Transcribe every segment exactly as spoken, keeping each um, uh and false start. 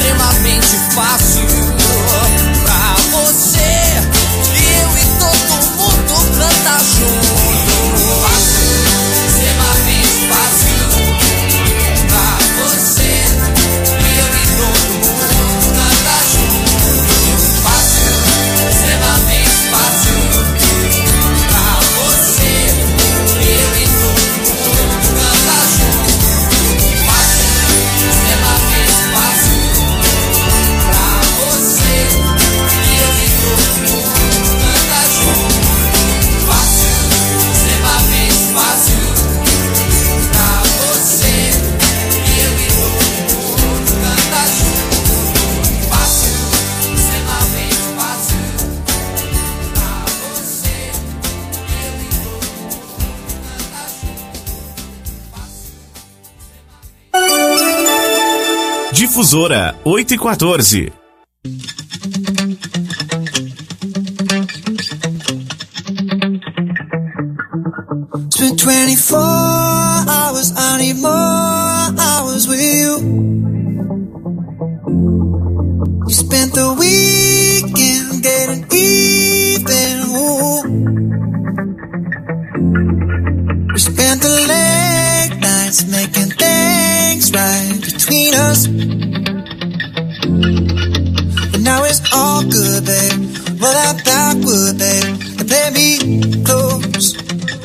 extremamente fácil pra você. Eu e todo mundo canta junto. Fácil, extremamente fácil pra você. Eu e todo mundo canta junto. Fácil, extremamente fácil pra você. Eu e todo mundo canta junto. Fácil, extremamente fácil pra você. Eu e todo mundo canta junto. Fácil, extremamente fácil pra você. Eu e todo mundo canta junto. Fácil, extremamente fácil pra você. Eu e todo mundo canta junto. Difusora oito e quatorze. It's been twenty-four hours, I need more hours with you. You spent the weekend getting even, ooh. We spent the late nights making things right between us. But now it's all good, babe. Roll that backward, babe, and play me close.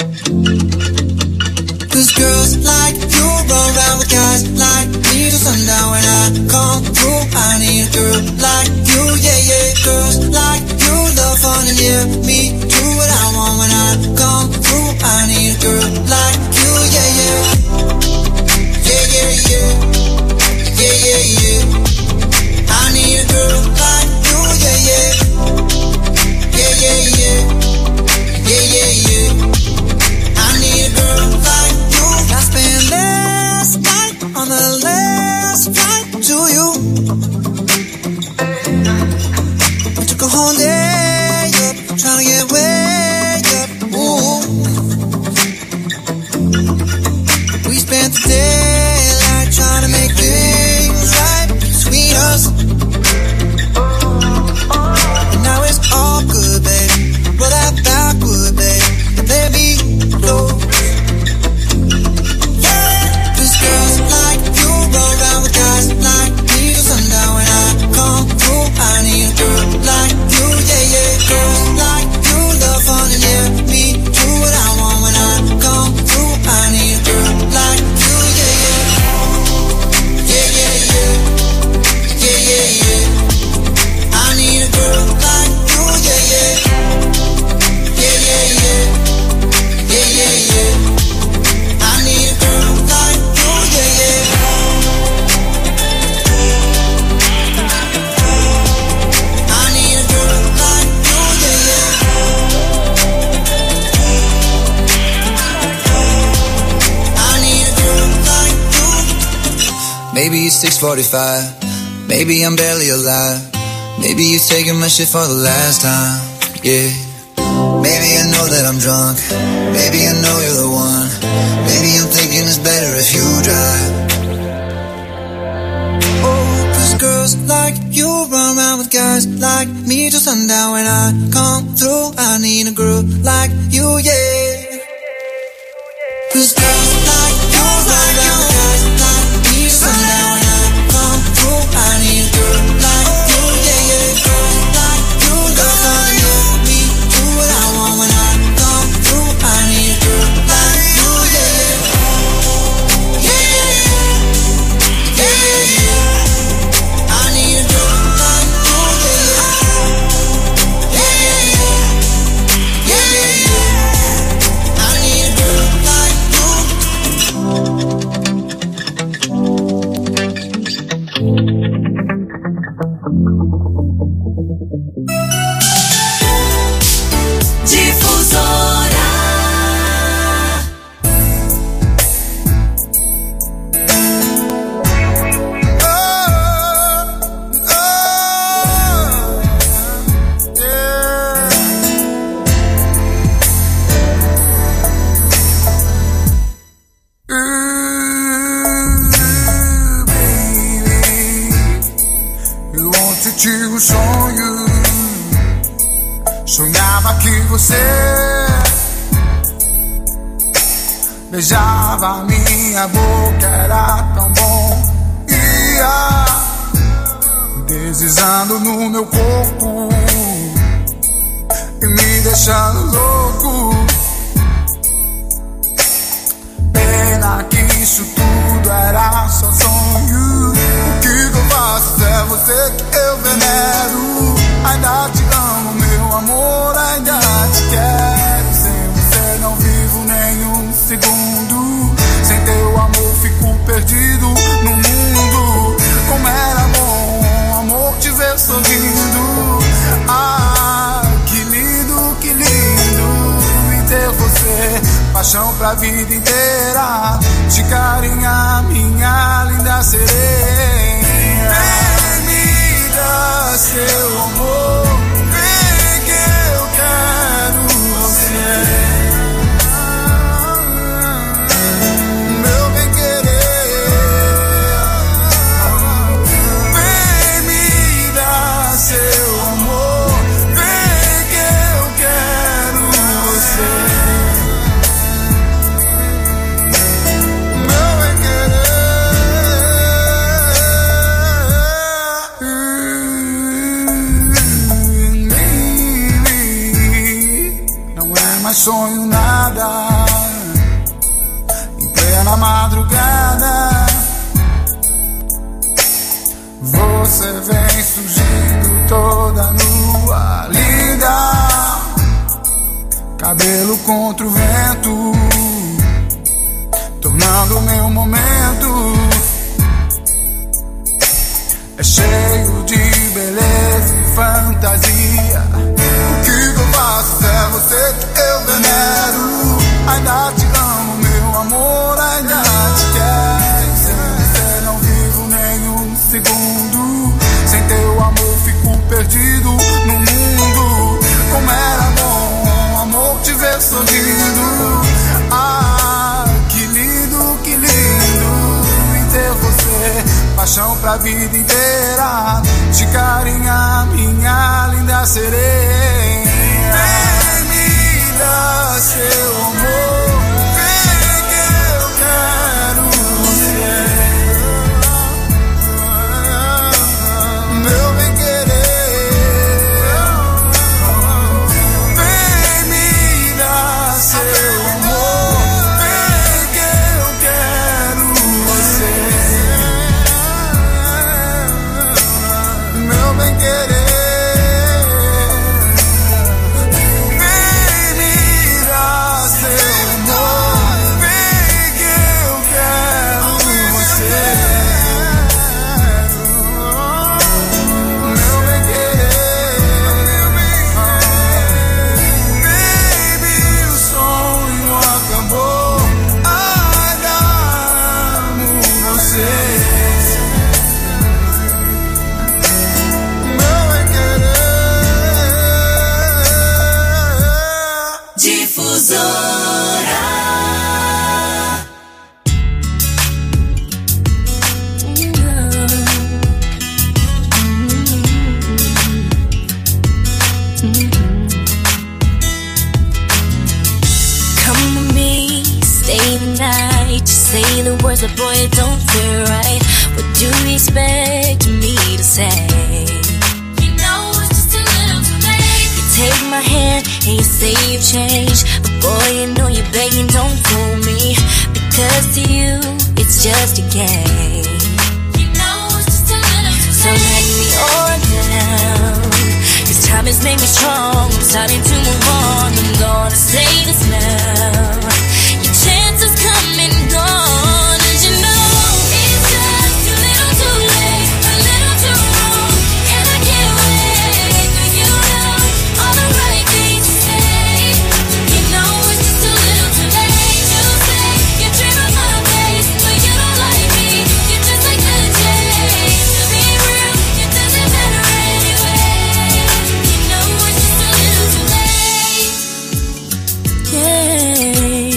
Cause girls like you run around with guys like me till sundown. When I come through, I need a girl like you, yeah, yeah. Girls like you love fun and yeah, me do what I want. When I come through, I need a girl like you, yeah, yeah. Yeah, yeah, yeah. Yeah, yeah, yeah. I need a girl like you, yeah, yeah. Yeah, yeah, yeah. Yeah, yeah, yeah. I need a girl like you. I spent last night on the last flight to you. I took a whole day up, trying to get way up. Ooh. We spent the daylight trying to make things right between us. And now it's all good, babe. Roll that backward, babe, and play me close. Cause girls like you roll around with guys like me till sundown. When I come through, I need a girl like you, yeah, yeah. Girls like you love fun and yeah, me do what I want. When I come through, I need a girl like you, yeah, yeah. Yeah, yeah, yeah. Yeah, yeah, yeah. I need a girl like you, yeah, yeah. Yeah, yeah, yeah. Yeah, yeah, yeah. I need a girl like you, yeah, yeah. I need a girl like you, yeah, yeah. I need a girl like you. Maybe it's six forty-five. Maybe I'm barely alive. Maybe you're taking my shit for the last time. Yeah. Maybe I know that I'm drunk. Maybe I know you're the one. Maybe I'm thinking it's better if you drive. Oh, cause girls like you run around with guys like me till sundown. When I come through, I need a girl like you, yeah. Cause girls like you run around with guys like me till sundown. When I come through, I need a girl like you, yeah, yeah. Girls like you love fun, yeah, me do what I want. When I come through, I need a girl like you, yeah, yeah. Yeah, yeah, yeah. Yeah, yeah, yeah. I need a girl like you, yeah, yeah. Yeah, yeah, yeah. Yeah, yeah, yeah. I need a girl like you. ontem tive um sonho. Sonhava que você beijava minha boca, era tão bom. Ia deslizando no meu corpo e me deixando louco. Pena que isso tudo era só sonho. O que eu faço é você que eu venero. Ainda te amo, meu amor, ainda te quero. Sem você não vivo nenhum segundo. Sem teu amor fico perdido no mundo. Como era bom, amor, te ver sorrindo. Ah, que lindo, que lindo. E ter você, paixão pra vida inteira. De carinha, minha linda sereia. Vem me dar seu amor. Vem que eu quero você. Meu bem querer. Vem me dar seu amor. Vem que eu quero você. Mas sonho nada. Em plena madrugada você vem surgindo toda nua, linda. Cabelo contra o vento, tornando meu momento. É cheio de beleza e fantasia. O que eu faço é você que eu venero. Ainda te amo, meu amor, ainda te quero. Sem você não vivo nenhum segundo. Sem teu amor fico perdido no mundo. Como era bom, amor, te ver sorrindo. Ah, que lindo, que lindo. E ter você, paixão pra vida inteira. De carinha, minha linda sereia. Vem me dar seu amor. Vem que eu quero você. Meu bem querer. Vem me dar seu amor. Vem que eu quero você. Meu bem querer. Say the words, but boy, it don't feel right. What do you expect me to say? You know it's just a little too late. You take my hand and you say you've changed, but boy, you know you're begging, don't fool me. Because to you, it's just a game. You know it's just a little too late. So let me on down. This time has made me strong. I'm starting to move on. I'm gonna say this now. Your chances come and go. And you know it's just too little too late. A little too wrong. And I can't wait for you know all the right things to say. You know it's just a little too late to say. You dream of my face, but you don't like me. You're just like the day. To be real, it doesn't matter anyway. You know it's just a little too late. Yeah.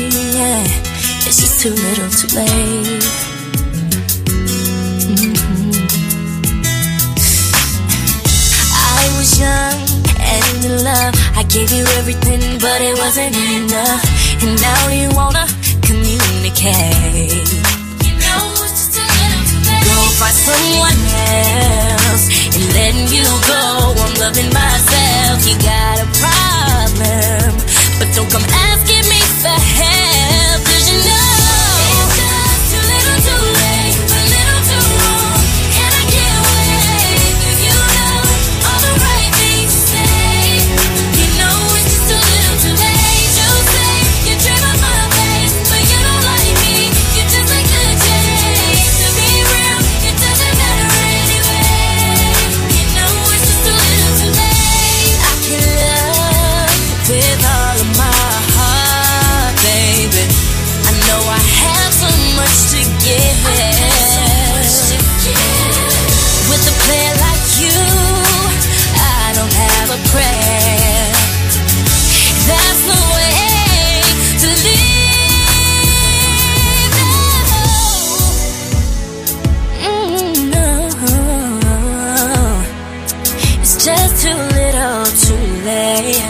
love. I gave you everything, but it wasn't enough. And now you wanna communicate. You know it's just a little too late. Go find someone else and letting you go. I'm loving myself. You got a problem, but don't come asking me for help. 'Cause you know it's just too little too late, a little too wrong, and I can't wait for you know all the right things to say. You know it's just too little too late. You say you dream of my face, but you don't like me. You just like the chase. To be real, it doesn't matter anyway. You know it's just too little too late. I can love with all of my heart, baby. I know I have so much to give. With a player like you, I don't have a prayer. That's the way to live. No, mm, no. It's just too little, too late.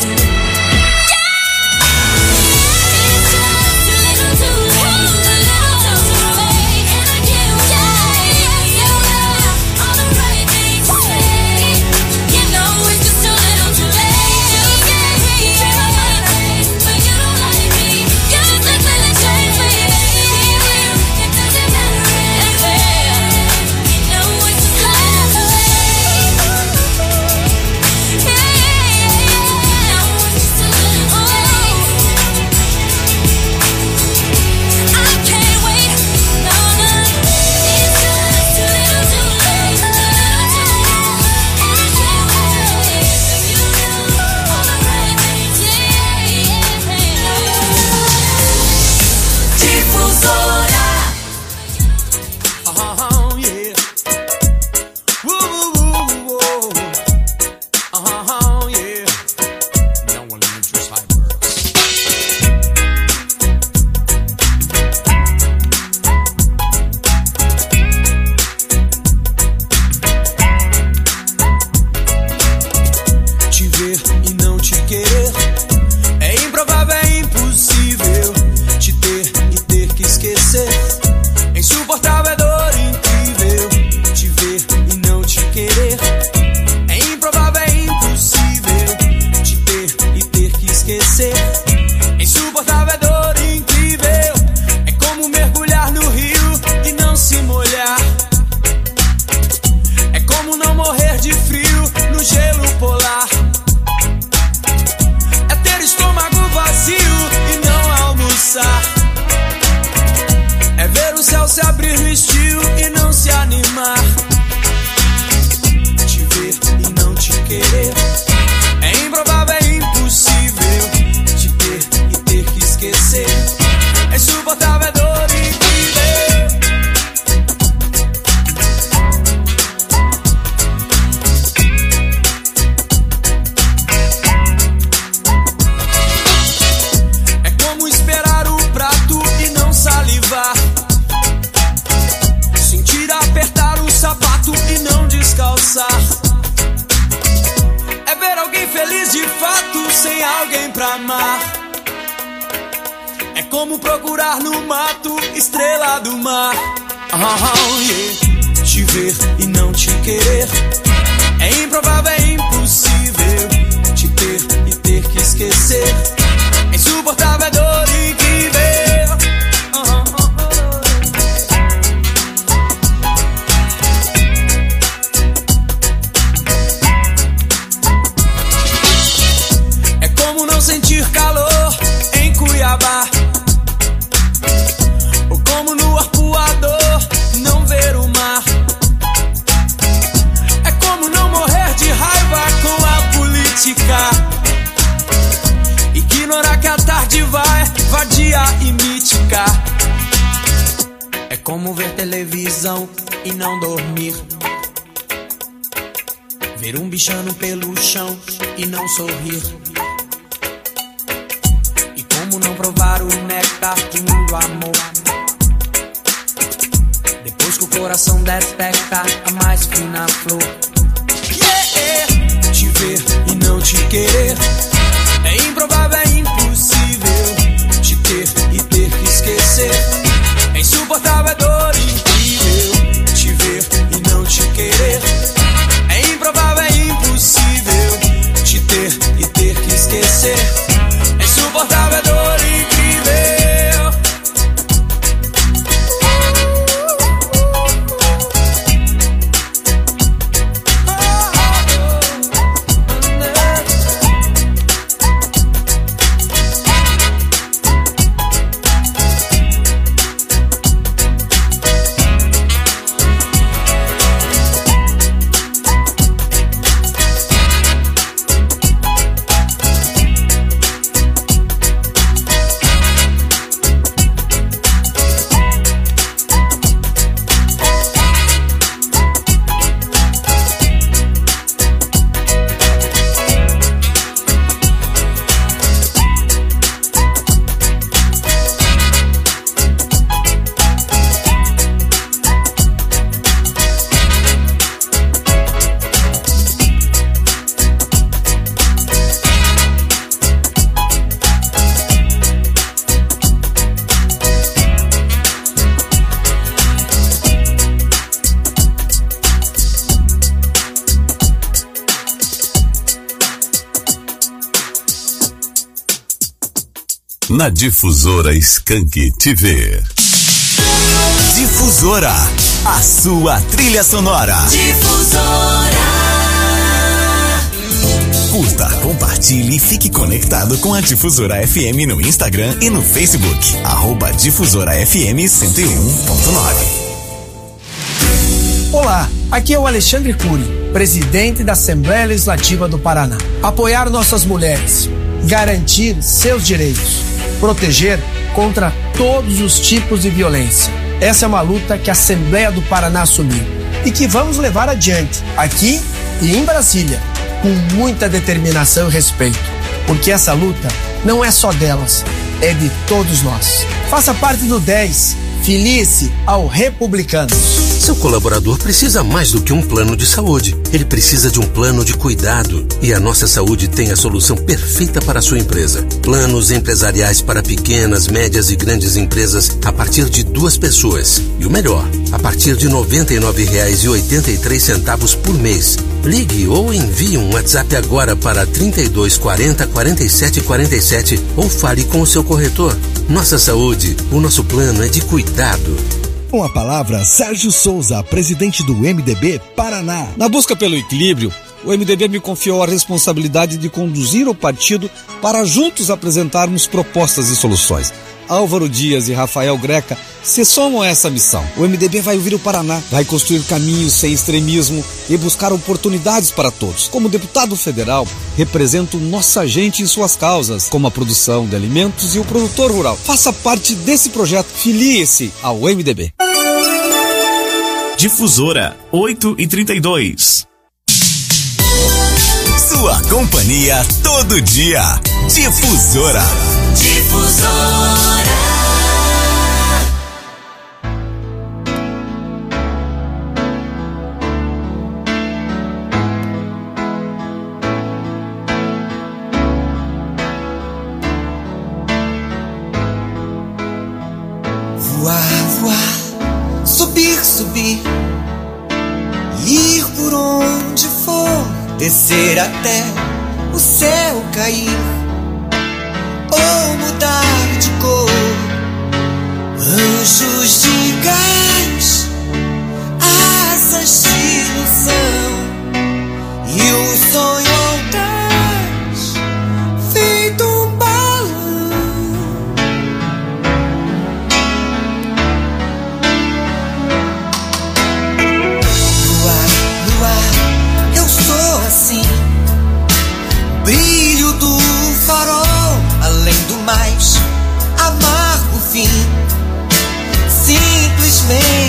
E não dormir, ver um bichano pelo chão e não sorrir, e como não provar o néctar de um amor, depois que o coração detecta a mais fina flor. Yeah, yeah. Te ver e não te querer na Difusora Skank T V. Difusora, a sua trilha sonora. Difusora. Curta, compartilhe e fique conectado com a Difusora F M no Instagram e no Facebook. Arroba Difusora F M cento e um ponto nove. Olá, aqui é o Alexandre Cury, presidente da Assembleia Legislativa do Paraná. Apoiar nossas mulheres, garantir seus direitos, proteger contra todos os tipos de violência. Essa é uma luta que a Assembleia do Paraná assumiu e que vamos levar adiante, aqui e em Brasília, com muita determinação e respeito, porque essa luta não é só delas, é de todos nós. Faça parte do dez, filie-se ao Republicanos. Seu colaborador precisa mais do que um plano de saúde. Ele precisa de um plano de cuidado. E a Nossa Saúde tem a solução perfeita para a sua empresa. Planos empresariais para pequenas, médias e grandes empresas a partir de duas pessoas. E o melhor, a partir de noventa e nove reais e oitenta e três centavos por mês. Ligue ou envie um WhatsApp agora para trinta e dois quarenta, quarenta e sete quarenta e sete ou fale com o seu corretor. Nossa Saúde, o nosso plano é de cuidado. Com a palavra, Sérgio Souza, presidente do M D B Paraná. Na busca pelo equilíbrio, o M D B me confiou a responsabilidade de conduzir o partido para juntos apresentarmos propostas e soluções. Álvaro Dias e Rafael Greca se somam a essa missão. O M D B vai ouvir o Paraná, vai construir caminhos sem extremismo e buscar oportunidades para todos. Como deputado federal, represento nossa gente em suas causas, como a produção de alimentos e o produtor rural. Faça parte desse projeto, filie-se ao M D B. Difusora oito e trinta e dois. Sua companhia todo dia. Difusora. Difusora. Voar, voar, subir, subir, ir por onde for, descer até o céu cair, ou mudar de cor. Anjos de gás, asas de ilusão, e o sonho audaz, feito um balão. No ar, no ar, eu sou assim, brilho do farol, além do mais, amargo fim, simplesmente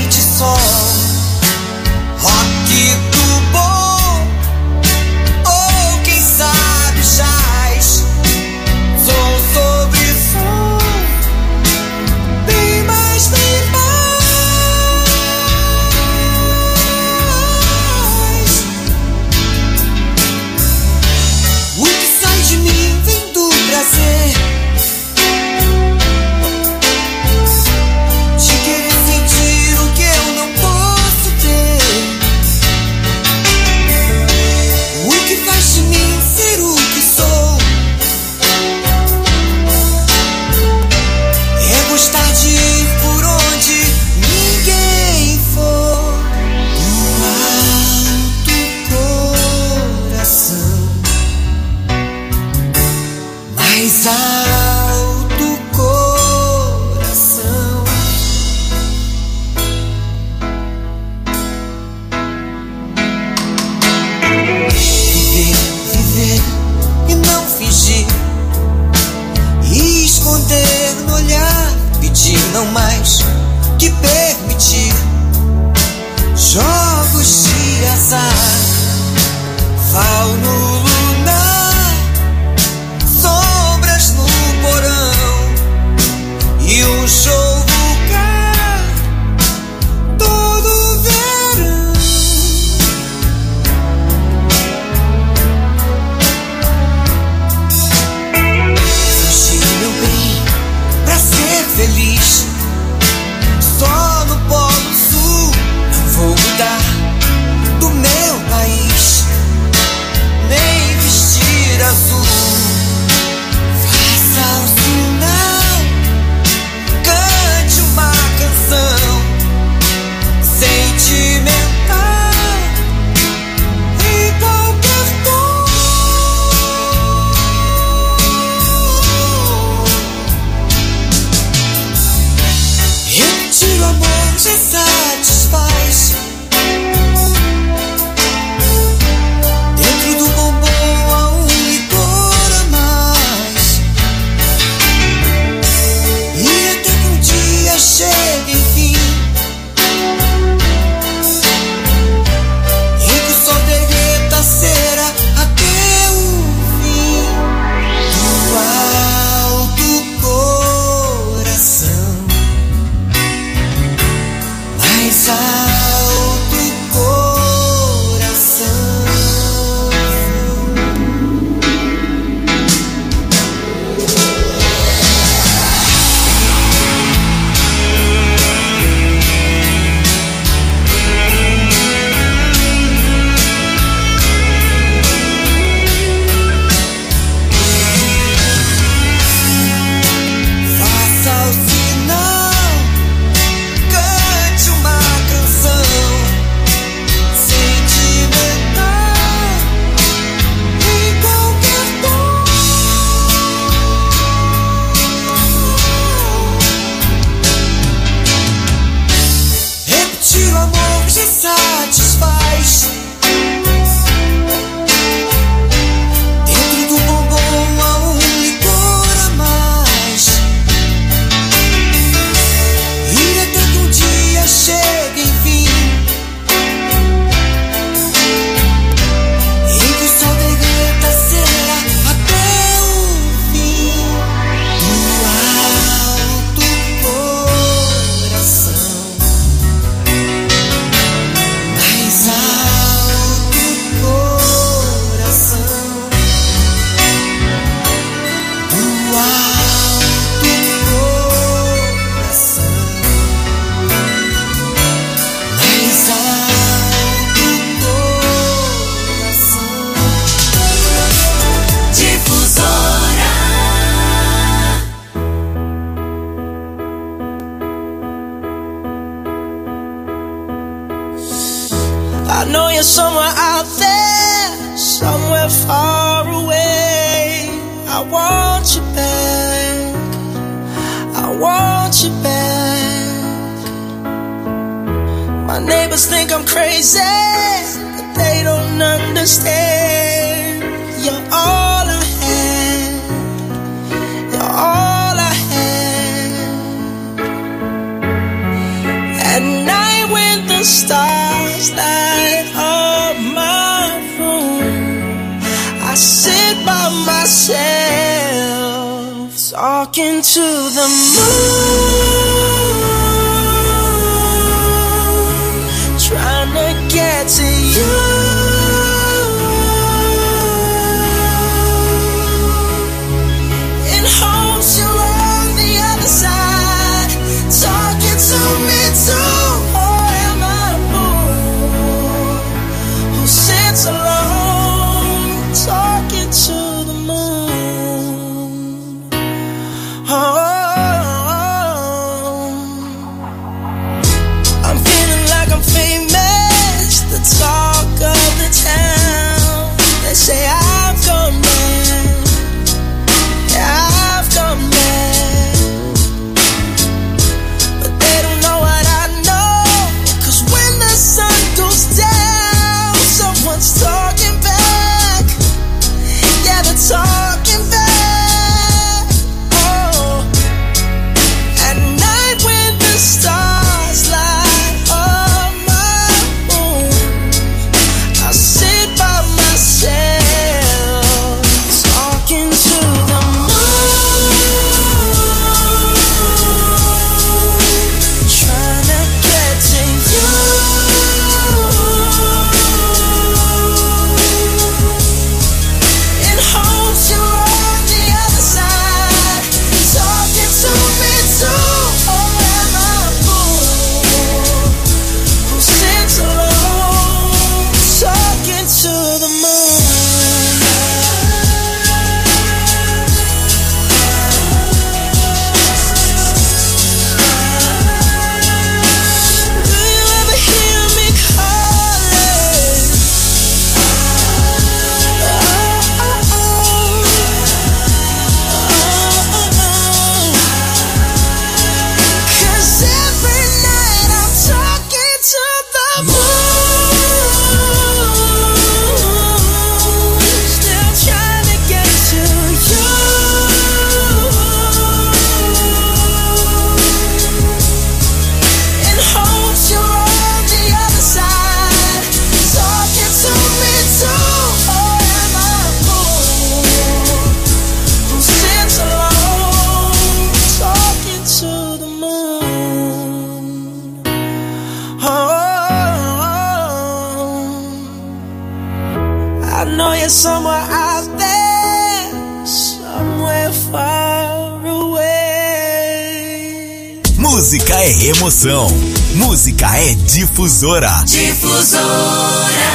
somewhere out there, somewhere far away. I want you back, I want you back. My neighbors think I'm crazy, but they don't understand. You're all I had, you're all I had. At night when the stars light up my room, I sit by myself, talking to the moon, trying to get to you. In hopes you're on the other side, talking to me too. Or am I a fool who sits alone, talking to the moon? Oh, I'm feeling like I'm famous, the talk of the town. They say I've gone mad, yeah, I've gone mad, but they don't know what I know. 'Cause when the sun goes down, someone's talking back, yeah, they're talking back. Oh, at night when the stars light up my room, I sit by myself, talking to the moon, trying to get to you. In hopes you're on the other side, talking to me too. Or am I a fool who sits alone, talking to the moon? Do you ever hear me calling? Oh, oh, oh. Oh, oh, oh. 'Cause every night I'm talking to the moon, still trying to get to you. In hopes you're on the other side, talking to me too. Or am I a fool who sits alone, talking to the moon? Oh, I know you're somewhere out there, somewhere far away. Música é emoção. Música é difusora. Difusora.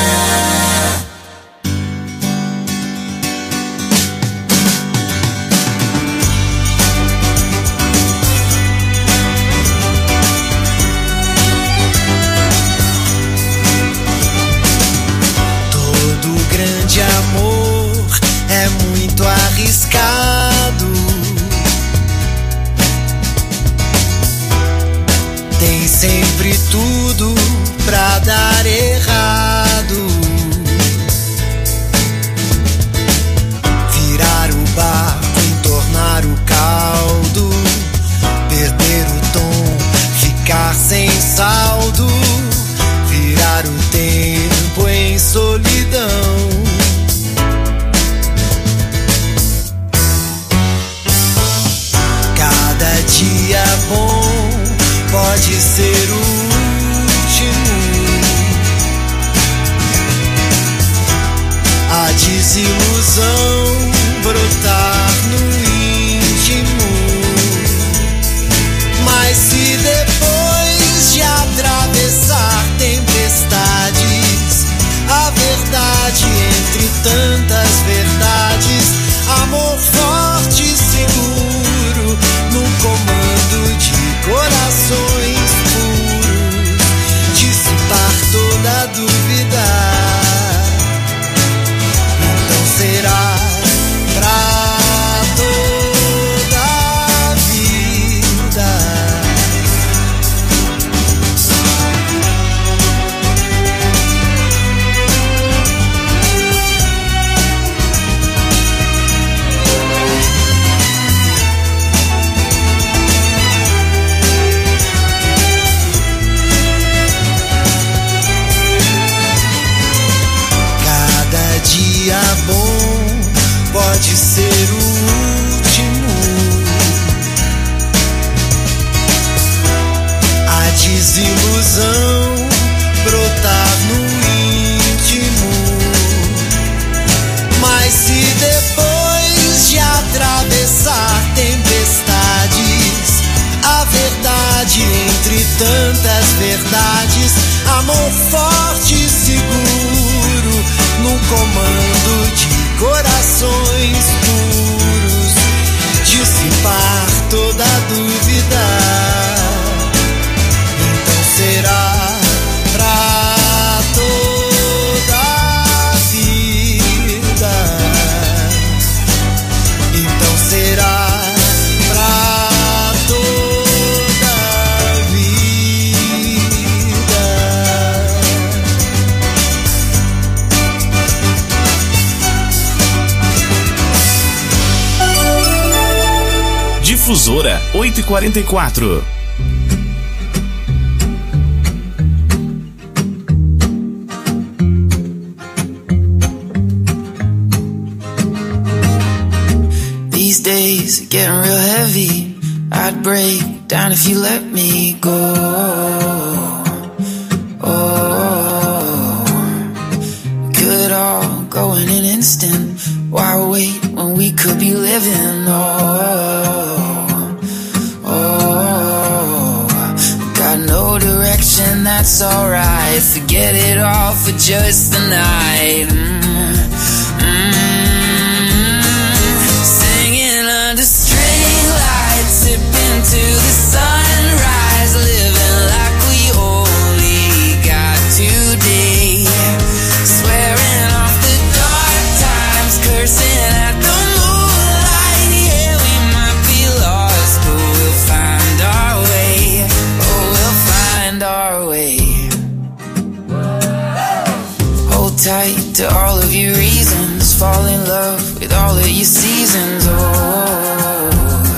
Todo grande amor é muito arriscado. Tem sempre tudo pra dar errado. Virar o barco, entornar o caldo, perder o tom, ficar sem saldo, virar o tempo em solidão. Cada dia bom pode ser o último. A desilusão brotar no íntimo. Mas se depois de atravessar tempestades, a verdade entre tantas verdades, amor forte e seguro, num comando de corações puros, dissipar toda dúvida. comando de corações puros, dissipar toda dúvida. Então será pra toda a vida. Então será pra toda a vida. Difusora oito e quarenta e quatro. These days are getting real heavy. I'd break down if you let me go. Oh, could all go in an instant. Why wait when we could be living? Oh, oh, got no direction, that's alright. Forget it all for just the night. Mm, mm, singing under string lights, sipping to the sunrise, living like we only got today. Swearing off the dark times, cursing at the moonlight. Yeah, we might be lost, but we'll find our way. Oh, we'll find our way. Hold tight to all of your reasons, fall in love with all of your seasons. Oh,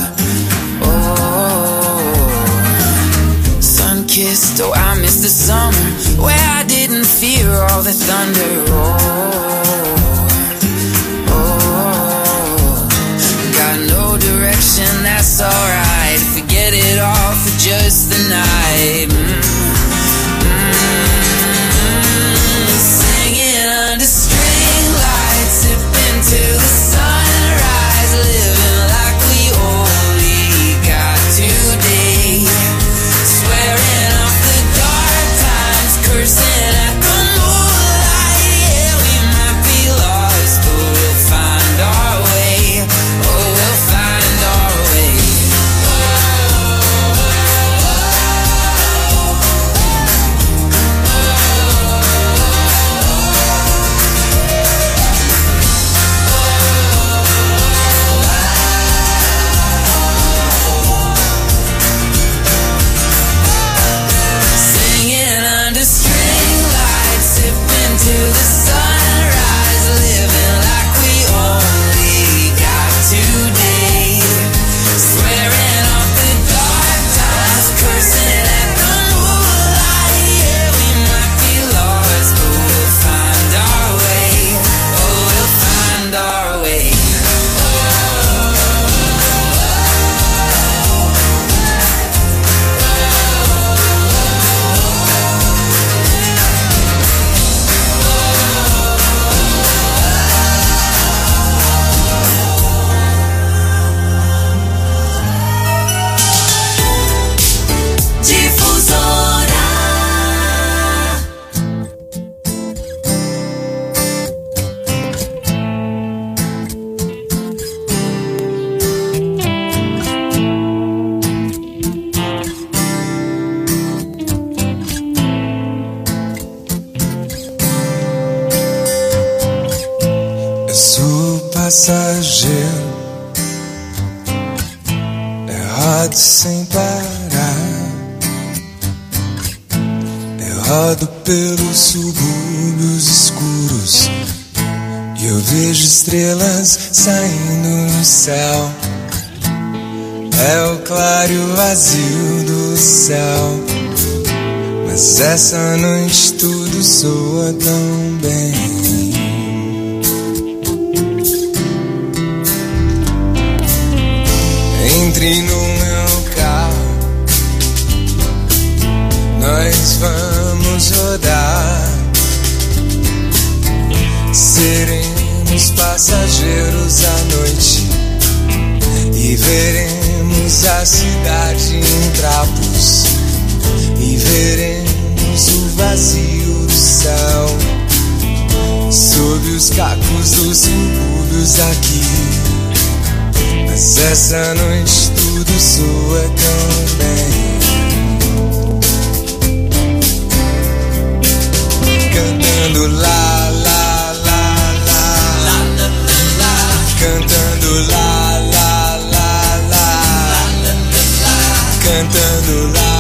oh, sun-kissed, oh, I miss the summer where I didn't fear all the thunder. Oh, oh, got no direction, that's alright. Forget it all for just the night. Mm, mm, singing under string lights, sipping to the sunrise, living like we only got today. Swearing off the dark times, cursing at the moonlight. Yeah, we might be lost, but we'll find our way. Oh, we'll find our way. Singing under string lights, sipping to the sunrise, living like we only got today. Swearing off the dark times, cursing at the moonlight. Yeah, we might be lost, but we'll find our way. Oh, we'll find our way. Eu sou passageiro, errado sem parar. Eu rodo pelos subúrbios escuros e eu vejo estrelas saindo no céu. É o claro e o vazio do céu, mas essa noite tudo soa tão bem. Entre no meu carro, nós vamos rodar. Seremos passageiros à noite e veremos a cidade em trapos e veremos o vazio do céu sob o os cacos dos embrulhos aqui. Mas essa noite tudo soa tão bem. Cantando lá, lá, lá, lá, lá, lá, lá. Cantando lá, lá, lá, lá, lá, lá, lá. Cantando lá.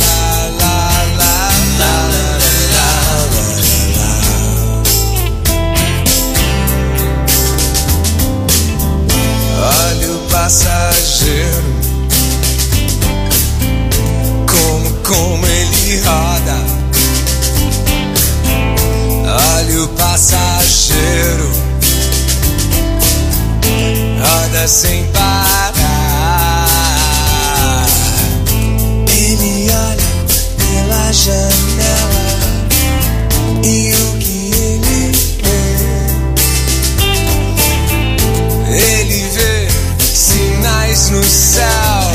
Passageiro, como, como ele roda. Olha o passageiro, roda sem parar. Ele olha pela janela e o que ele vê, ele vê sinais no céu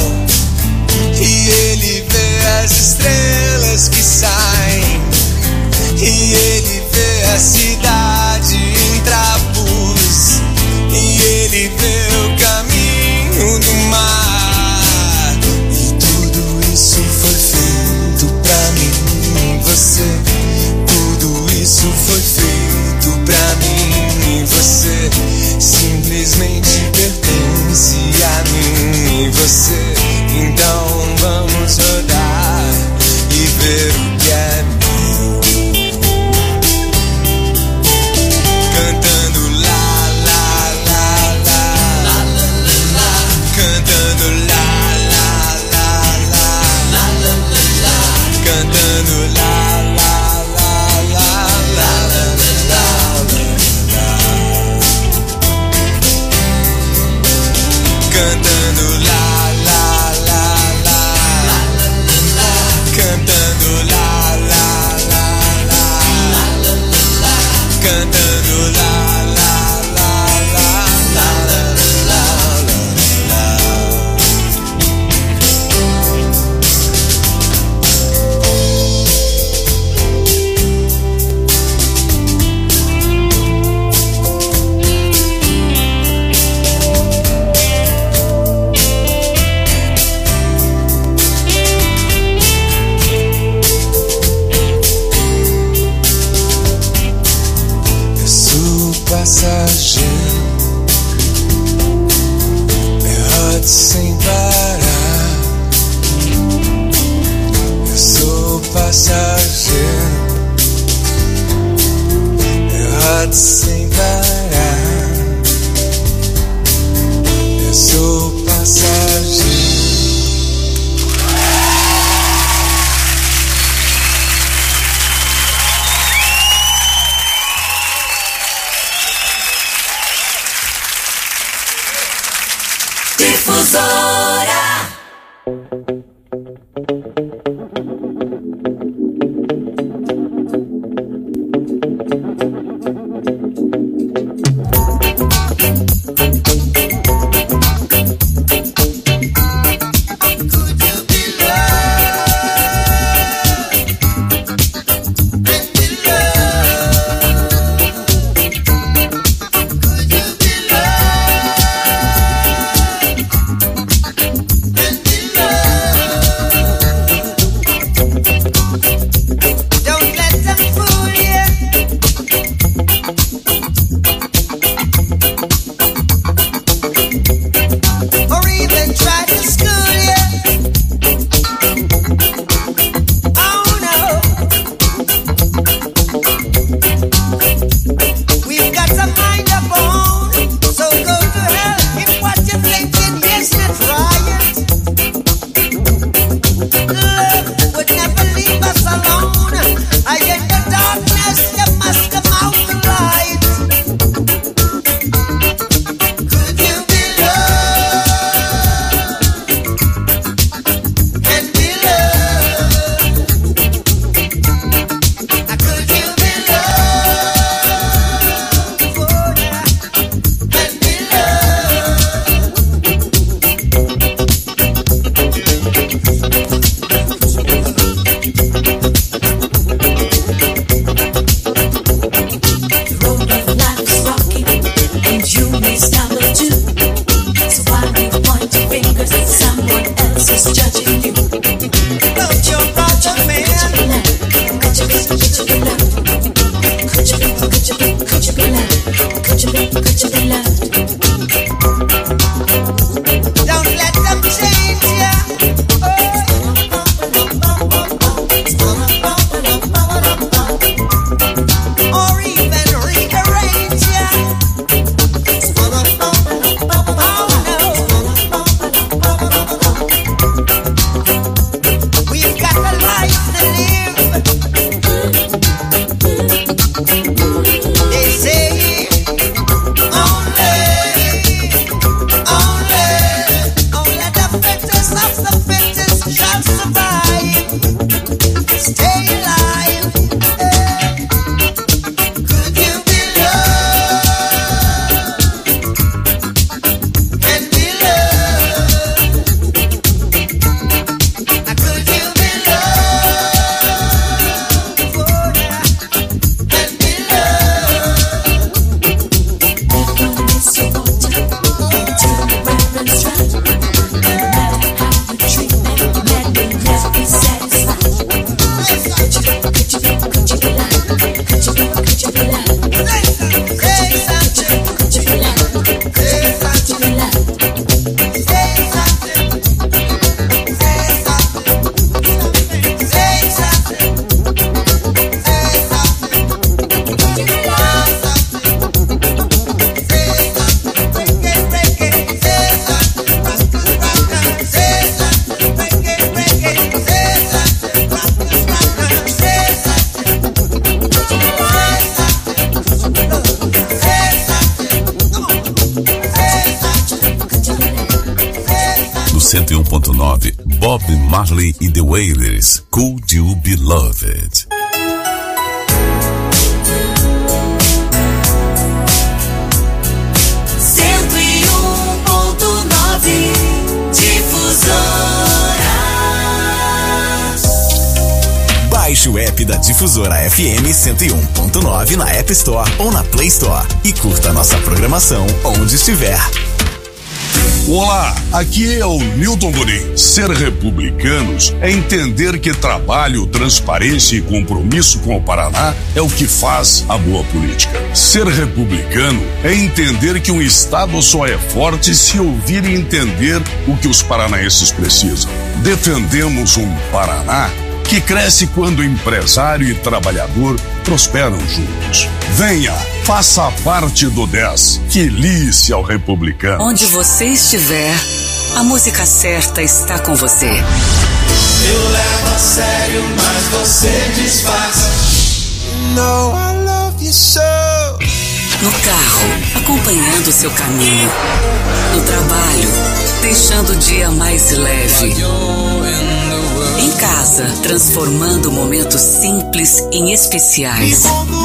e ele vê as estrelas que saem e ele vê a cidade em trapos e ele vê o caminho do mar. E tudo isso foi feito pra mim e você. Tudo isso foi feito pra mim e você. Simplesmente pertence a mim e você. Então vamos rodar e ver o que é meu. Cantando lá, lá, lá, lá, lá, lá, lá. Cantando lá, lá, lá, lá, lá, lá, lá. Cantando lá, lá, lá, lá, lá, lá, lá, lá. Cantando lá, lá, lá, lá, cantando lá, lá, lá, lá, cantando lá, lá, lá, lá, lá, passageiro, eu rodo sem parar. Eu sou passageiro, eu rodo sem parar. Eu sou passageiro. Difusora. cento e um ponto nove, Bob Marley e The Wailers, Could You Be Loved? cento e um ponto nove Difusora. Baixe o app da Difusora F M cento e um ponto nove na App Store ou na Play Store e curta nossa programação onde estiver. Olá, aqui é o Newton Bonin. Ser republicanos é entender que trabalho, transparência e compromisso com o Paraná é o que faz a boa política. Ser republicano é entender que um Estado só é forte se ouvir e entender o que os paranaenses precisam. Defendemos um Paraná que cresce quando empresário e trabalhador prosperam juntos. Venha, faça parte do dez. Felice ao republicano. Onde você estiver, a música certa está com você. Eu levo a sério, mas você disfarça. No, I love you so. No carro, acompanhando seu caminho. No trabalho, deixando o dia mais leve. Em casa, transformando momentos simples em especiais.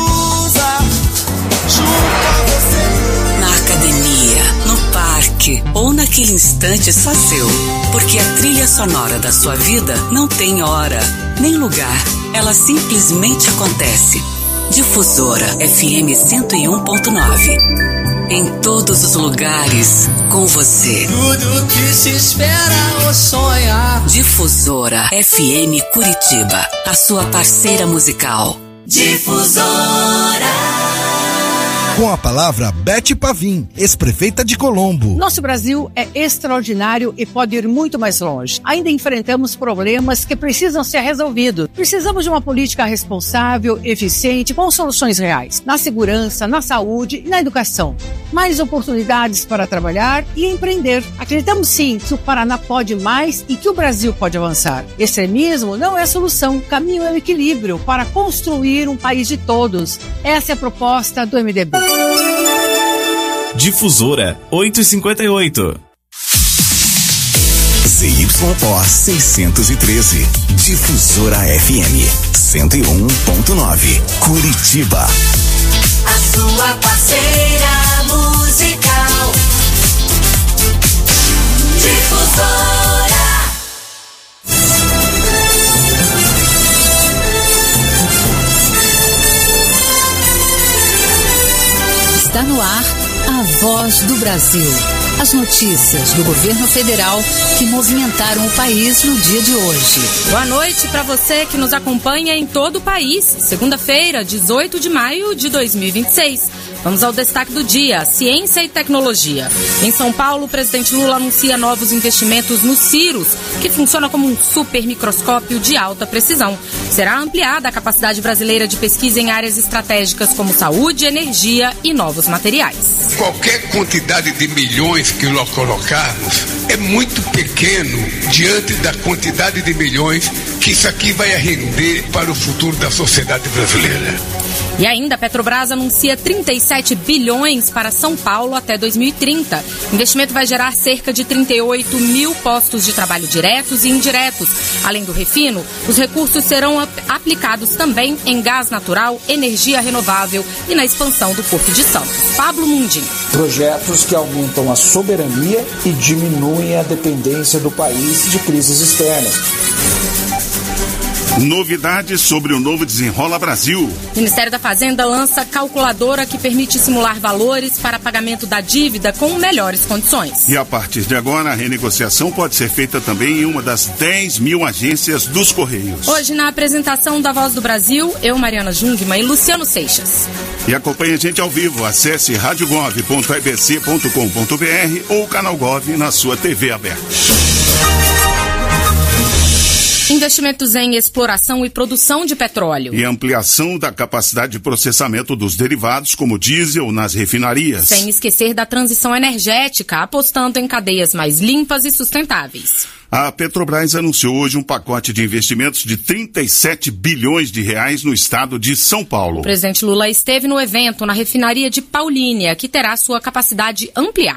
Na academia, no parque ou naquele instante só seu. Porque a trilha sonora da sua vida não tem hora, nem lugar. Ela simplesmente acontece. Difusora F M cento e um ponto nove. Em todos os lugares, com você. Tudo que se espera ou sonha. Difusora F M Curitiba, a sua parceira musical. Difusora. Com a palavra Bete Pavim, ex-prefeita de Colombo. Nosso Brasil é extraordinário e pode ir muito mais longe. Ainda enfrentamos problemas que precisam ser resolvidos. Precisamos de uma política responsável, eficiente, com soluções reais. Na segurança, na saúde e na educação. Mais oportunidades para trabalhar e empreender. Acreditamos sim que o Paraná pode mais e que o Brasil pode avançar. Extremismo não é a solução. O caminho é o equilíbrio para construir um país de todos. Essa é a proposta do M D B. Difusora oitocentos e cinquenta e oito. Z Y O seiscentos e treze. Difusora F M cento e um ponto nove. Curitiba. A sua parceira musical. Difusora. Está no ar a Voz do Brasil. As notícias do governo federal que movimentaram o país no dia de hoje. Boa noite para você que nos acompanha em todo o país. Segunda-feira, dezoito de maio de dois mil e vinte e seis. Vamos ao destaque do dia: ciência e tecnologia. Em São Paulo, o presidente Lula anuncia novos investimentos no Cirrus, que funciona como um super microscópio de alta precisão. Será ampliada a capacidade brasileira de pesquisa em áreas estratégicas como saúde, energia e novos materiais. Qualquer quantidade de milhões que nós colocarmos é muito pequeno diante da quantidade de milhões que isso aqui vai render para o futuro da sociedade brasileira. E ainda, a Petrobras anuncia trinta e sete bilhões para São Paulo até dois mil e trinta. O investimento vai gerar cerca de trinta e oito mil postos de trabalho diretos e indiretos. Além do refino, os recursos serão ap- aplicados também em gás natural, energia renovável e na expansão do Porto de Santos. Pablo Mundim. Projetos que aumentam a soberania e diminuem a dependência do país de crises externas. Novidades sobre o novo Desenrola Brasil. O Ministério da Fazenda lança calculadora que permite simular valores para pagamento da dívida com melhores condições. E a partir de agora, a renegociação pode ser feita também em uma das dez mil agências dos Correios. Hoje, na apresentação da Voz do Brasil, eu, Mariana Jungmann e Luciano Seixas. E acompanhe a gente ao vivo. Acesse rádio gov ponto e b c ponto com ponto b r ou Canal Gov na sua T V aberta. Investimentos em exploração e produção de petróleo. E ampliação da capacidade de processamento dos derivados, como diesel, nas refinarias. Sem esquecer da transição energética, apostando em cadeias mais limpas e sustentáveis. A Petrobras anunciou hoje um pacote de investimentos de trinta e sete bilhões de reais no estado de São Paulo. O presidente Lula esteve no evento na refinaria de Paulínia, que terá sua capacidade ampliada.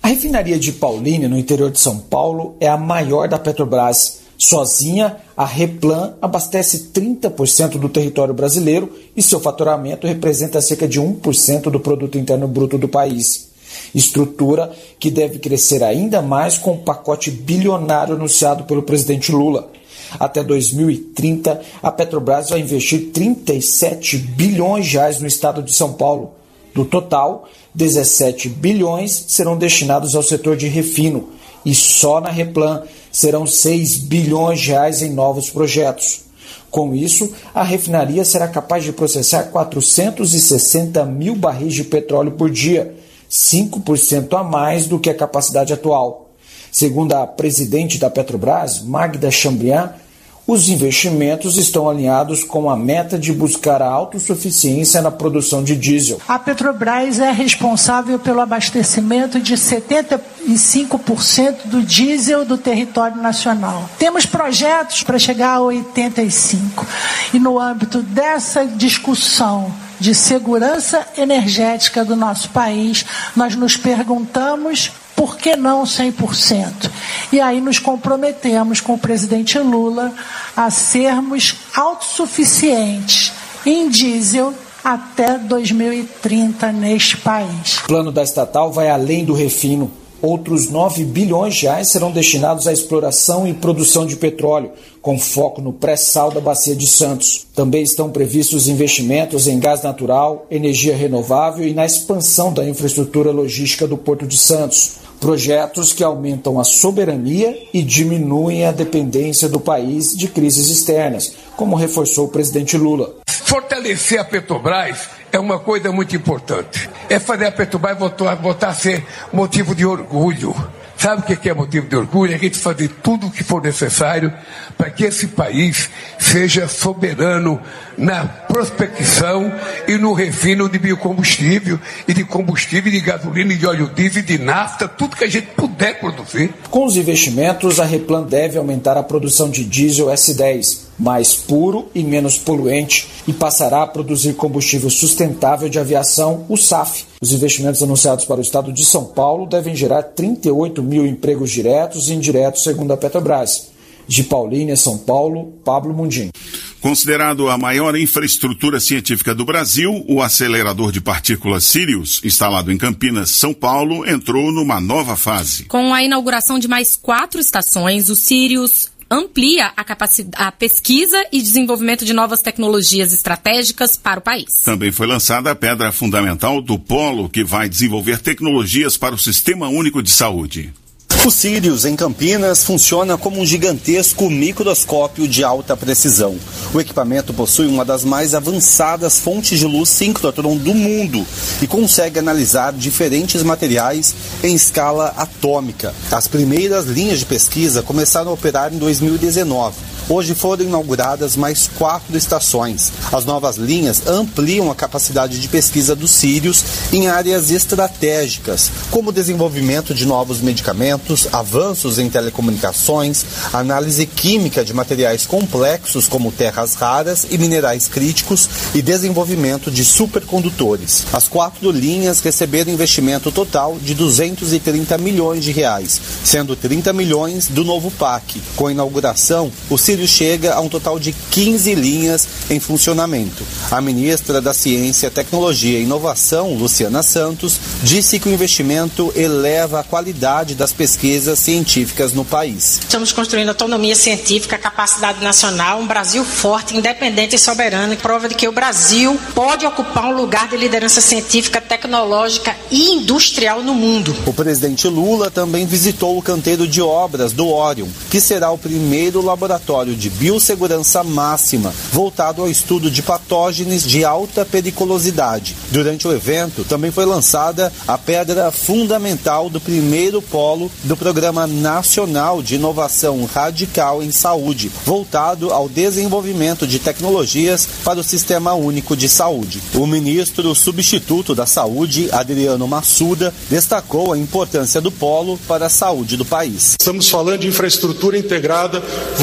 A refinaria de Paulínia, no interior de São Paulo, é a maior da Petrobras. Sozinha, a Replan abastece trinta por cento do território brasileiro e seu faturamento representa cerca de um por cento do produto interno bruto do país. Estrutura que deve crescer ainda mais com o pacote bilionário anunciado pelo presidente Lula. Até dois mil e trinta, a Petrobras vai investir trinta e sete bilhões de reais no estado de São Paulo. Do total, dezessete bilhões serão destinados ao setor de refino e só na Replan serão seis bilhões de reais em novos projetos. Com isso, a refinaria será capaz de processar quatrocentos e sessenta mil barris de petróleo por dia, cinco por cento a mais do que a capacidade atual. Segundo a presidente da Petrobras, Magda Chambriand, os investimentos estão alinhados com a meta de buscar a autossuficiência na produção de diesel. A Petrobras é responsável pelo abastecimento de setenta e cinco por cento do diesel do território nacional. Temos projetos para chegar a oitenta e cinco por cento. E no âmbito dessa discussão de segurança energética do nosso país, nós nos perguntamos por que não cem por cento? E aí nos comprometemos com o presidente Lula a sermos autossuficientes em diesel até dois mil e trinta neste país. O plano da estatal vai além do refino. Outros nove bilhões de reais serão destinados à exploração e produção de petróleo, com foco no pré-sal da Bacia de Santos. Também estão previstos investimentos em gás natural, energia renovável e na expansão da infraestrutura logística do Porto de Santos. Projetos que aumentam a soberania e diminuem a dependência do país de crises externas, como reforçou o presidente Lula. Fortalecer a Petrobras é uma coisa muito importante. É fazer a Petrobras voltar, voltar a ser motivo de orgulho. Sabe o que é motivo de orgulho? É a gente fazer tudo o que for necessário para que esse país seja soberano na prospecção e no refino de biocombustível e de combustível, de gasolina, de óleo diesel, de nafta, tudo que a gente puder produzir. Com os investimentos, a Replan deve aumentar a produção de diesel S dez, mais puro e menos poluente, e passará a produzir combustível sustentável de aviação, o S A F. Os investimentos anunciados para o estado de São Paulo devem gerar trinta e oito mil empregos diretos e indiretos, segundo a Petrobras. De Paulínia, São Paulo, Pablo Mundim. Considerado a maior infraestrutura científica do Brasil, o acelerador de partículas Sirius, instalado em Campinas, São Paulo, entrou numa nova fase. Com a inauguração de mais quatro estações, o Sirius amplia a, capacidade, a pesquisa e desenvolvimento de novas tecnologias estratégicas para o país. Também foi lançada a pedra fundamental do Polo, que vai desenvolver tecnologias para o Sistema Único de Saúde. O Sirius, em Campinas, funciona como um gigantesco microscópio de alta precisão. O equipamento possui uma das mais avançadas fontes de luz síncrotron do mundo e consegue analisar diferentes materiais em escala atômica. As primeiras linhas de pesquisa começaram a operar em dois mil e dezenove. Hoje foram inauguradas mais quatro estações. As novas linhas ampliam a capacidade de pesquisa do Sirius em áreas estratégicas, como o desenvolvimento de novos medicamentos, avanços em telecomunicações, análise química de materiais complexos como terras raras e minerais críticos e desenvolvimento de supercondutores. As quatro linhas receberam investimento total de duzentos e trinta milhões de reais, sendo trinta milhões do novo P A C. Com a inauguração, o Sirius chega a um total de quinze linhas em funcionamento. A ministra da Ciência, Tecnologia e Inovação, Luciana Santos, disse que o investimento eleva a qualidade das pesquisas científicas no país. Estamos construindo autonomia científica, capacidade nacional, um Brasil forte, independente e soberano, prova de que o Brasil pode ocupar um lugar de liderança científica, tecnológica e industrial no mundo. O presidente Lula também visitou o canteiro de obras do Orion, que será o primeiro laboratório de biossegurança máxima, voltado ao estudo de patógenes de alta periculosidade. Durante o evento, também foi lançada a pedra fundamental do primeiro polo do Programa Nacional de Inovação Radical em Saúde, voltado ao desenvolvimento de tecnologias para o Sistema Único de Saúde. O ministro substituto da Saúde, Adriano Massuda, destacou a importância do polo para a saúde do país. Estamos falando de infraestrutura integrada voltada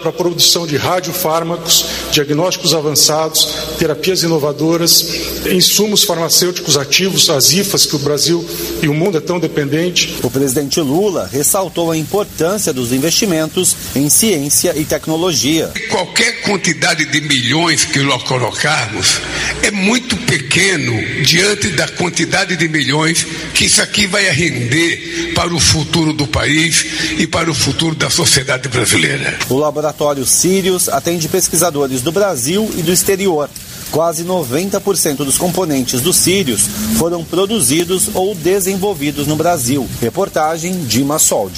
para a produção de radiofármacos, diagnósticos avançados, terapias inovadoras, insumos farmacêuticos ativos, as I F As, que o Brasil e o mundo é tão dependente. O presidente Lula ressaltou a importância dos investimentos em ciência e tecnologia. Qualquer quantidade de milhões que nós colocarmos é muito pequeno diante da quantidade de milhões que isso aqui vai render para o futuro do país e para o futuro da sociedade brasileira. O laboratório Sirius atende pesquisadores do Brasil e do exterior. Quase noventa por cento dos componentes do Sirius foram produzidos ou desenvolvidos no Brasil. Reportagem Dima Soldi.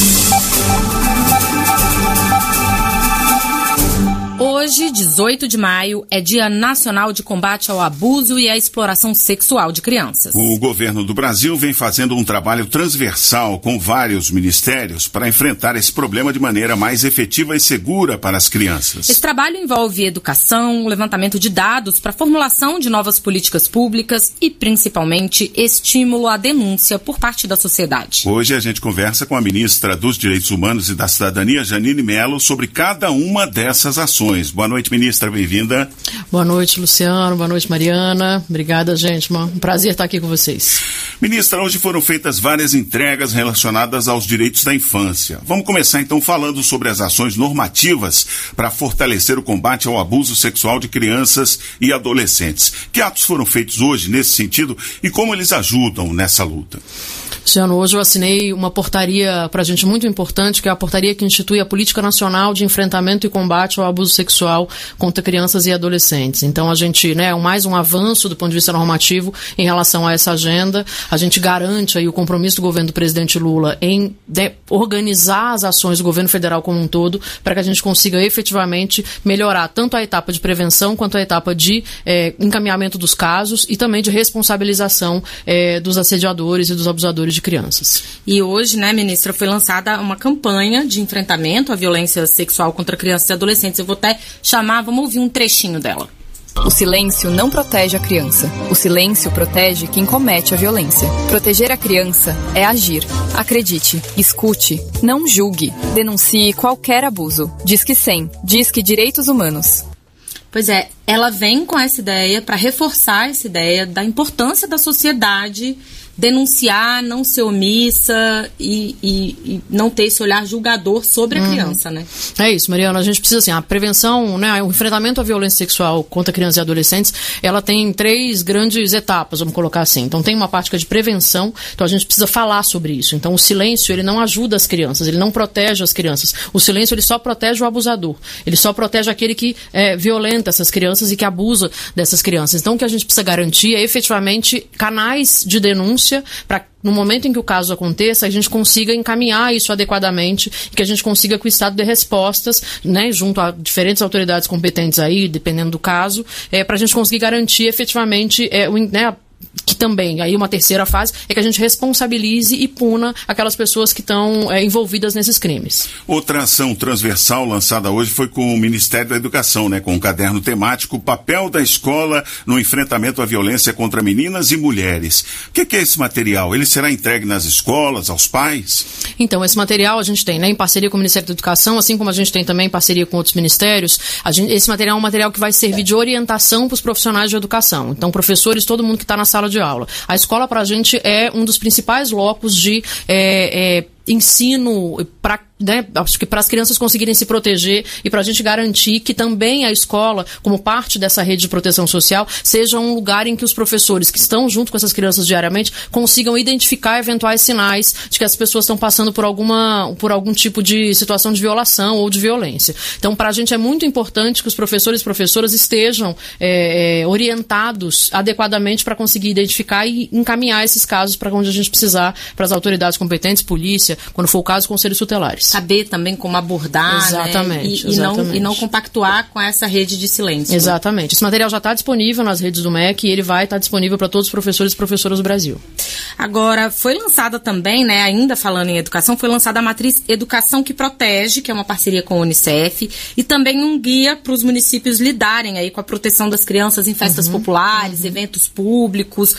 Hoje, dezoito de maio, é Dia Nacional de Combate ao Abuso e à Exploração Sexual de Crianças. O governo do Brasil vem fazendo um trabalho transversal com vários ministérios para enfrentar esse problema de maneira mais efetiva e segura para as crianças. Esse trabalho envolve educação, levantamento de dados para a formulação de novas políticas públicas e, principalmente, estímulo à denúncia por parte da sociedade. Hoje a gente conversa com a ministra dos Direitos Humanos e da Cidadania, Janine Mello, sobre cada uma dessas ações. Boa noite, ministra, bem-vinda. Boa noite, Luciano, boa noite, Mariana. Obrigada, gente, um prazer estar aqui com vocês. Ministra, hoje foram feitas várias entregas relacionadas aos direitos da infância. Vamos começar então falando sobre as ações normativas para fortalecer o combate ao abuso sexual de crianças e adolescentes. Que atos foram feitos hoje nesse sentido e como eles ajudam nessa luta? Luciano, hoje eu assinei uma portaria para a gente muito importante, que é a portaria que institui a Política Nacional de Enfrentamento e Combate ao Abuso Sexual contra Crianças e Adolescentes. Então a gente, né, mais um avanço do ponto de vista normativo em relação a essa agenda. A gente garante aí o compromisso do governo do presidente Lula em de, organizar as ações do governo federal como um todo para que a gente consiga efetivamente melhorar tanto a etapa de prevenção quanto a etapa de eh, encaminhamento dos casos e também de responsabilização eh, dos assediadores e dos abusadores de crianças. E hoje, né, ministra, foi lançada uma campanha de enfrentamento à violência sexual contra crianças e adolescentes. Eu vou até chamar, vamos ouvir um trechinho dela. O silêncio não protege a criança. O silêncio protege quem comete a violência. Proteger a criança é agir. Acredite, escute, não julgue. Denuncie qualquer abuso. Disque cem. Disque Direitos Humanos. Pois é, ela vem com essa ideia para reforçar essa ideia da importância da sociedade denunciar, não ser omissa e, e, e não ter esse olhar julgador sobre a uhum. criança, né? É isso, Mariana, a gente precisa, assim, a prevenção, né, o enfrentamento à violência sexual contra crianças e adolescentes, ela tem três grandes etapas, vamos colocar assim. Então tem uma parte que é de prevenção, então a gente precisa falar sobre isso. Então o silêncio, ele não ajuda as crianças, ele não protege as crianças. O silêncio, ele só protege o abusador, ele só protege aquele que é, violenta essas crianças e que abusa dessas crianças. Então o que a gente precisa garantir é efetivamente canais de denúncia para no momento em que o caso aconteça, a gente consiga encaminhar isso adequadamente e que a gente consiga que o Estado dê respostas, né, junto a diferentes autoridades competentes aí, dependendo do caso, é, para a gente conseguir garantir efetivamente é, o, né, que também, aí uma terceira fase, é que a gente responsabilize e puna aquelas pessoas que estão é, envolvidas nesses crimes. Outra ação transversal lançada hoje foi com o Ministério da Educação, né, com um caderno temático, Papel da Escola no Enfrentamento à Violência contra Meninas e Mulheres. O que, que é esse material? Ele será entregue nas escolas, aos pais? Então, esse material a gente tem, né, em parceria com o Ministério da Educação, assim como a gente tem também em parceria com outros ministérios. A gente, esse material é um material que vai servir de orientação para os profissionais de educação. Então, professores, todo mundo que está na sala de aula. A escola, para a gente, é um dos principais locos de é, é, ensino para, né, acho que para as crianças conseguirem se proteger e para a gente garantir que também a escola, como parte dessa rede de proteção social, seja um lugar em que os professores que estão junto com essas crianças diariamente consigam identificar eventuais sinais de que as pessoas estão passando por alguma, por algum tipo de situação de violação ou de violência. Então, para a gente é muito importante que os professores e professoras estejam é, é, orientados adequadamente para conseguir identificar e encaminhar esses casos para onde a gente precisar, para as autoridades competentes, polícia, quando for o caso, conselhos tutelares. Saber também como abordar, exatamente, né? e, exatamente. E, não, e não compactuar com essa rede de silêncio. Exatamente. Esse material já está disponível nas redes do M E C e ele vai estar disponível para todos os professores e professoras do Brasil. Agora, foi lançada também, né, ainda falando em educação, foi lançada a matriz Educação que Protege, que é uma parceria com a Unicef, e também um guia para os municípios lidarem aí com a proteção das crianças em festas uhum, populares, uhum. eventos públicos.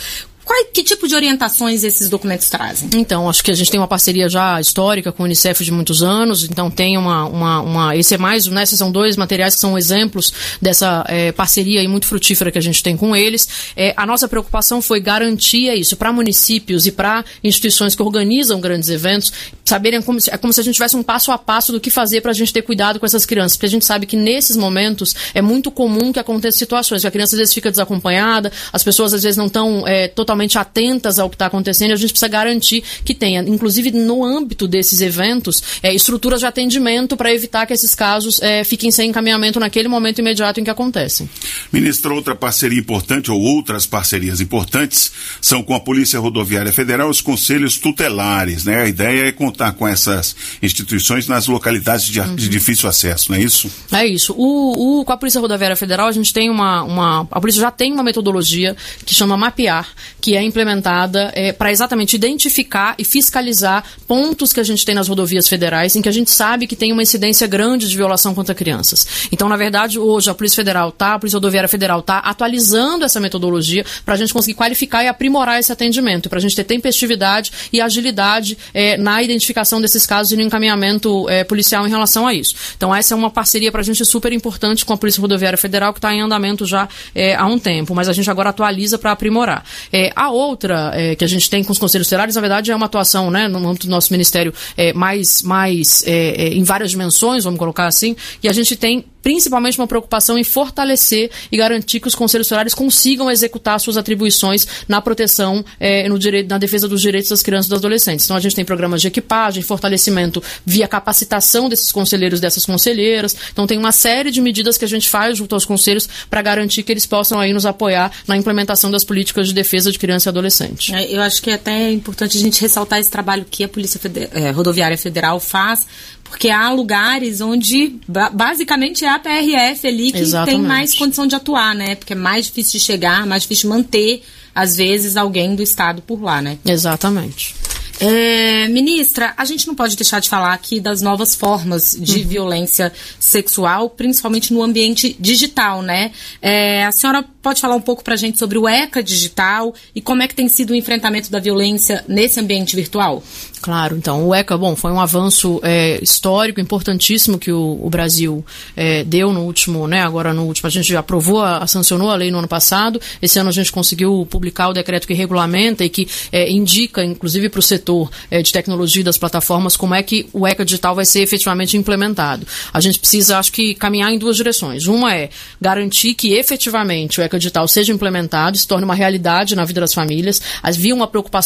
Qual, que tipo de orientações esses documentos trazem? Então, acho que a gente tem uma parceria já histórica com o Unicef de muitos anos, então tem uma, uma, uma esse é mais, né, esses são dois materiais que são exemplos dessa é, parceria aí muito frutífera que a gente tem com eles. É, a nossa preocupação foi garantir isso para municípios e para instituições que organizam grandes eventos, saberem como se, é como se a gente tivesse um passo a passo do que fazer para a gente ter cuidado com essas crianças, porque a gente sabe que nesses momentos é muito comum que aconteçam situações, que a criança às vezes fica desacompanhada, as pessoas às vezes não estão é, totalmente atentas ao que está acontecendo, e a gente precisa garantir que tenha, inclusive no âmbito desses eventos, é, estruturas de atendimento para evitar que esses casos é, fiquem sem encaminhamento naquele momento imediato em que acontecem. Ministra, outra parceria importante, ou outras parcerias importantes, são com a Polícia Rodoviária Federal e os conselhos tutelares, né? A ideia é contar com essas instituições nas localidades de, uhum. de difícil acesso, não é isso? É isso. O, o, com a Polícia Rodoviária Federal, a gente tem uma, uma... A polícia já tem uma metodologia que chama Mapear, que é implementada é, para exatamente identificar e fiscalizar pontos que a gente tem nas rodovias federais em que a gente sabe que tem uma incidência grande de violação contra crianças. Então, na verdade, hoje a Polícia Federal tá, a Polícia Rodoviária Federal está atualizando essa metodologia para a gente conseguir qualificar e aprimorar esse atendimento, para a gente ter tempestividade e agilidade é, na identificação desses casos e no encaminhamento é, policial em relação a isso. Então, essa é uma parceria para a gente super importante com a Polícia Rodoviária Federal, que está em andamento já é, há um tempo, mas a gente agora atualiza para aprimorar. É, a outra é, que a gente tem com os conselhos tutelares, na verdade, é uma atuação, né, no âmbito do nosso ministério é, mais, mais é, é, em várias dimensões, vamos colocar assim, e a gente tem principalmente uma preocupação em fortalecer e garantir que os conselhos tutelares consigam executar suas atribuições na proteção, eh, no direito, na defesa dos direitos das crianças e dos adolescentes. Então a gente tem programas de equipagem, fortalecimento via capacitação desses conselheiros e dessas conselheiras. Então tem uma série de medidas que a gente faz junto aos conselhos para garantir que eles possam aí nos apoiar na implementação das políticas de defesa de criança e adolescente. Eu acho que é até importante a gente ressaltar esse trabalho que a Polícia Feder- eh, Rodoviária Federal faz, porque há lugares onde basicamente é a P R F ali que Exatamente. Tem mais condição de atuar, né? Porque é mais difícil de chegar, mais difícil de manter, às vezes, alguém do Estado por lá, né? Exatamente. É, ministra, a gente não pode deixar de falar aqui das novas formas de uhum. violência sexual, principalmente no ambiente digital, né? É, a senhora pode falar um pouco pra gente sobre o ECA digital e como é que tem sido o enfrentamento da violência nesse ambiente virtual? Claro, então, o ECA, bom, foi um avanço é, histórico, importantíssimo que o, o Brasil é, deu no último, né, agora no último, a gente já aprovou, a, sancionou a lei no ano passado, esse ano a gente conseguiu publicar o decreto que regulamenta e que é, indica, inclusive para o setor é, de tecnologia das plataformas, como é que o ECA digital vai ser efetivamente implementado. A gente precisa, acho que, caminhar em duas direções. Uma é garantir que efetivamente o ECA digital seja implementado, se torne uma realidade na vida das famílias. Havia uma preocupação